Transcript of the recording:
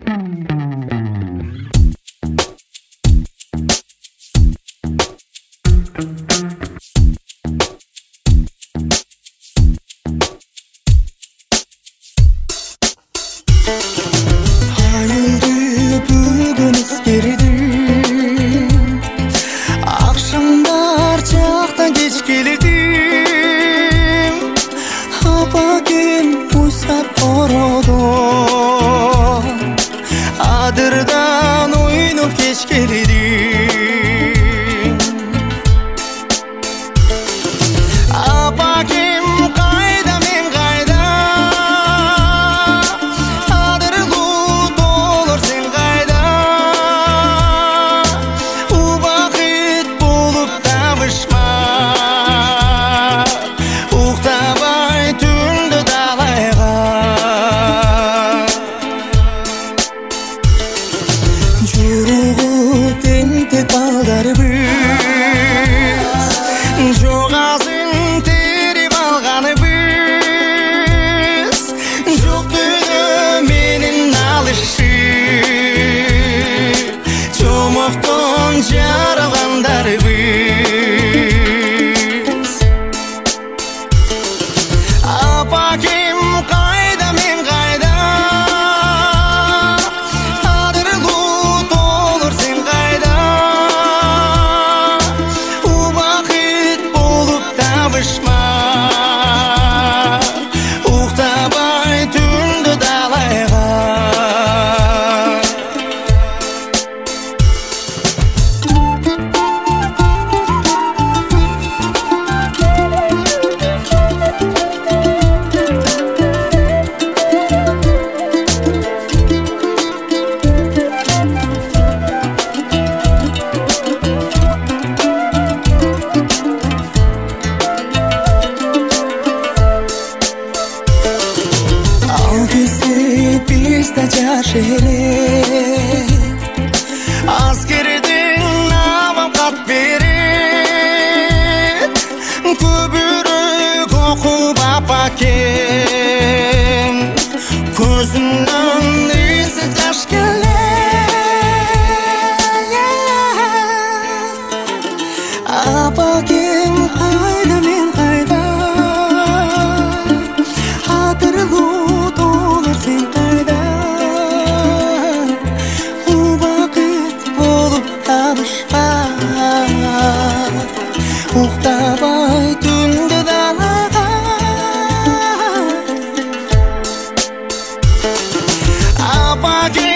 Akşamlar çaktan geç gelirdim. Apagim uysap orodum. Adırdan oynup geç gelirdim. Apagim kayda men kayda. Adırlı dolur sen kayda. U vakit bulup tabışma. Uqtabay tündü dalayga. Juruğu tentek balдар biz. Joğazın terip alğanı biz. Жоқ түні менің алышы. Чомоқтон жаралғандар біз. Апакем қайда мен қайда. Адырлы толыр сен қайда. У бақыт болып табышма. Уқтабай түнді далайға. Ал кезде писта жаш эле. Аскерден намам кат берет. Көбүрөөк окуп апакем. Көзүмдөн эсик жаш келет. Апакем кайда мен кайда. Адырлы толыр сен кайда. У бақыт болып табышма. Уқтабай түнді далаға. Апакем